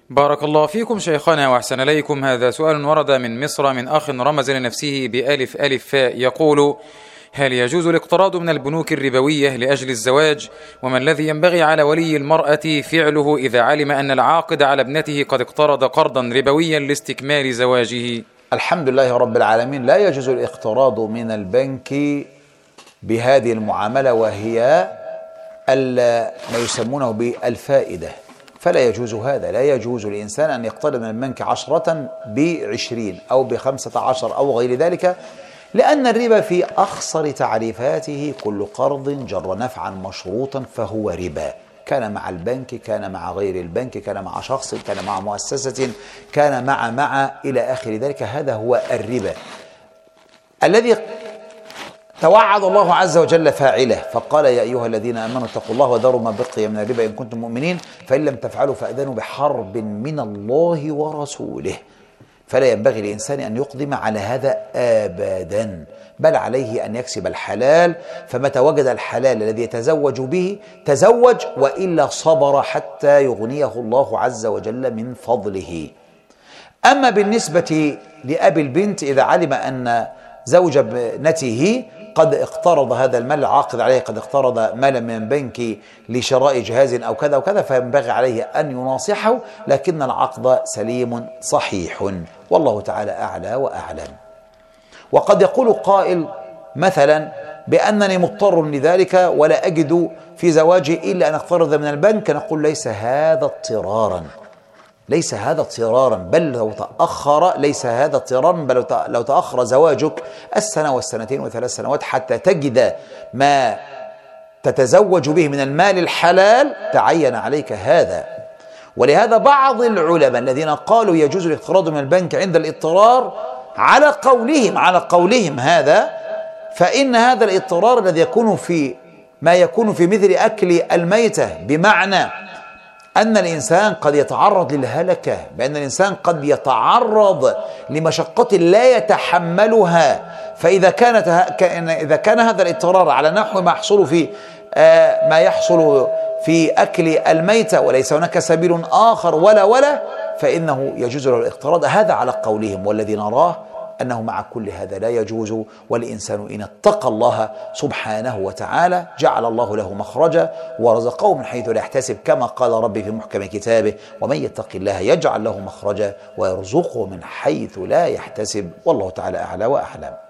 بارك الله فيكم شيخنا وأحسن إليكم. هذا سؤال ورد من مصر من أخ رمز لنفسه بألف ألف فاء، يقول: هل يجوز الاقتراض من البنوك الربوية لأجل الزواج؟ وما الذي ينبغي على ولي المرأة فعله إذا علم أن العاقد على ابنته قد اقترض قرضا ربويا لاستكمال زواجه؟ الحمد لله رب العالمين. لا يجوز الاقتراض من البنك بهذه المعاملة، وهي ما يسمونه بالفائدة، فلا يجوز هذا. لا يجوز للإنسان أن يقترض من البنك 10 ب20 أو ب15 أو غير ذلك، لأن الربا في أخصر تعريفاته كل قرض جر نفعا مشروطا فهو ربا، كان مع البنك، كان مع غير البنك، كان مع شخص، كان مع مؤسسة، كان مع إلى آخر ذلك. هذا هو الربا الذي توعد الله عز وجل فاعله، فقال: يا أيها الذين آمنوا اتقوا الله وذروا ما بقي من الربا إن كنتم مؤمنين فإن لم تفعلوا فأذنوا بحرب من الله ورسوله. فلا ينبغي للإنسان أن يقدم على هذا أبدا، بل عليه أن يكسب الحلال، فمتى وجد الحلال الذي يتزوج به تزوج، وإلا صبر حتى يغنيه الله عز وجل من فضله. أما بالنسبة لأبي البنت، إذا علم أن زوج ابنته قد اقترض هذا المال، العاقد عليه قد اقترض مالا من البنك لشراء جهاز أو كذا وكذا، فينبغي عليه أن يناصحه، لكن العقد سليم صحيح، والله تعالى أعلى وأعلم. وقد يقول قائل مثلا بأنني مضطر لذلك ولا أجد في زواجي إلا أن أقترض من البنك، نقول: ليس هذا اضطرارا، ليس هذا اضطرارا، بل لو تأخر، ليس هذا اضطرارا، بل لو تأخر زواجك السنة والسنتين والثلاث سنوات حتى تجد ما تتزوج به من المال الحلال تعين عليك هذا. ولهذا بعض العلماء الذين قالوا يجوز الاقتراض من البنك عند الاضطرار، على قولهم هذا، فإن هذا الاضطرار الذي يكون في ما يكون في مثل أكل الميتة، بمعنى أن الإنسان قد يتعرض للهلكة، بأن الإنسان قد يتعرض لمشقة لا يتحملها، فإذا كان هذا الاضطرار على نحو ما يحصل في أكل الميتة، وليس هناك سبيل آخر ولا فإنه يجوز له الاقتراض. هذا على قولهم، والذي نراه أنه مع كل هذا لا يجوز، والإنسان إن اتقى الله سبحانه وتعالى جعل الله له مخرجا ورزقه من حيث لا يحتسب، كما قال ربي في محكم كتابه: ومن يتق الله يجعل له مخرجا ويرزقه من حيث لا يحتسب. والله تعالى أعلى وأعلم.